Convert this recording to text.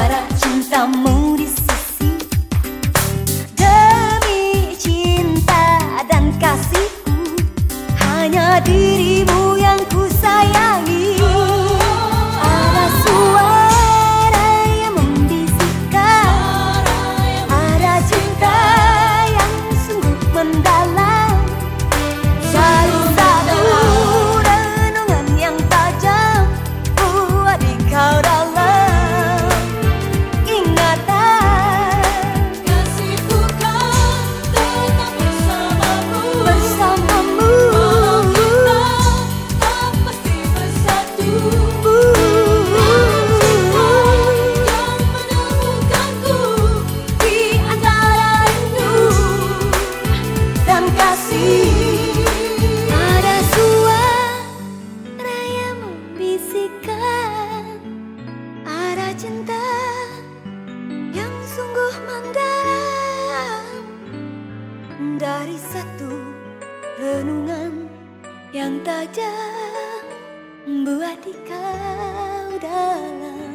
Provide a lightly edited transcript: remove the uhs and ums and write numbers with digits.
Sementara cintamu di sisi, demi cinta dan kasihku, hanya dirimu yang ku sayangi. Ada suara yang membisikkan, ada cinta yang sungguh mendalam. Satu renungan yang tajam buat di kau dalam ingatan. Kasihku kan tetap bersamamu, Walau kita tak pasti bersatu. Cinta yang menemukanku di antara rindu dan kasih. Ada suara yang membisikkan, ada cinta yang sungguh mendalam. Dari satu renungan yang tajam buat di kau dalam.